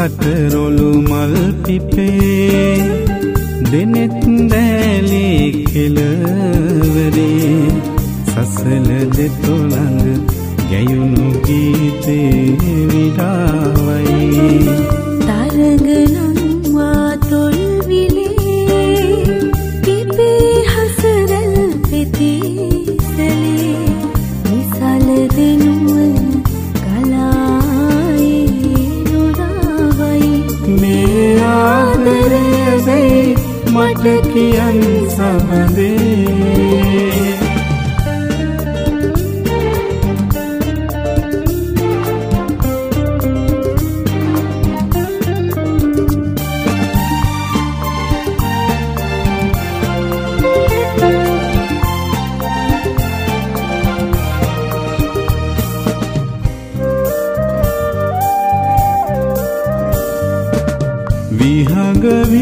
කතරොළු මල් පිපේ දෙනෙත් දැලි කෙළවරේ සසල දෙතොළඟ ගැයුණු ගීතේ විඩාවයි තරගනම්වා තොල් විලේ පිපේ හසරල් පෙතිසලේ නිසල දෙනුවන කලායේ නොරාවයි මේ ආදරයයි මට කියන් සමදේ විහඟ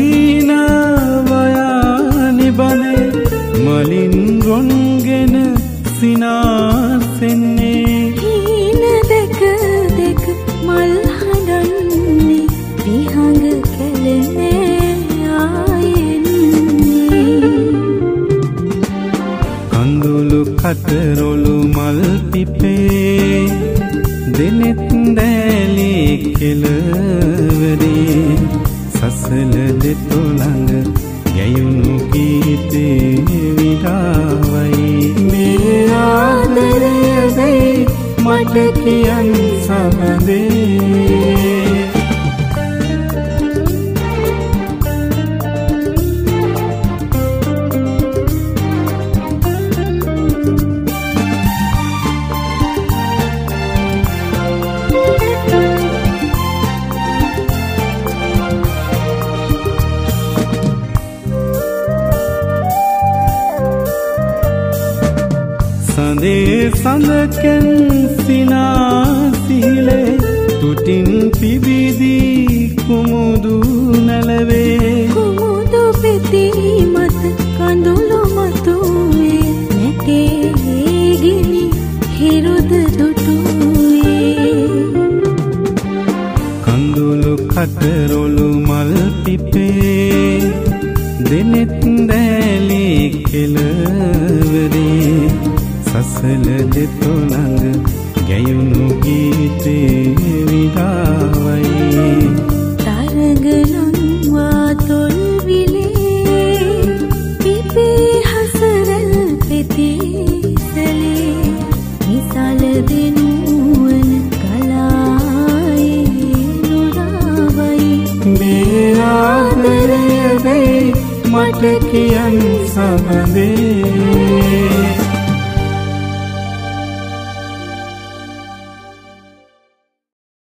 වීණාවයානි බනේ මලින් රොන්ගෙන සිනාසෙන්නේ හීන දෙක දෙක මල් හඬන්නේ විහඟ කැලේ ආයෙන්නේ කඳුළු කතරොළු මල් පිපේ දෙනෙත් දැලි කෙළවරේ සසල දෙතොළඟ ගැයුණු ගීතේ විඩාවයි මේ ආදරයයි මට කියන් සමදේ සඳේ සඳකෙන් සිනාසිලේ තුටින් පිබිදී කුමුදු නැලවේ කුමුදු පෙති මත කඳුළු මතුවේ නැටේ ගිනි හිරුද දුටුවේ කඳුළු කතරොළු මල් පිපේ දෙනෙත් දැලි කෙළවරේ සසල දෙතොළඟ ගැයුණු ගීතේ විඩාවයි තරගනම්වා තොල් විලේ පිපේ හසරල් පෙතිසලේ නිසල දෙනුවන කලායේ නොරාවයි මේ ආදරයයි මට කියන් සමදේ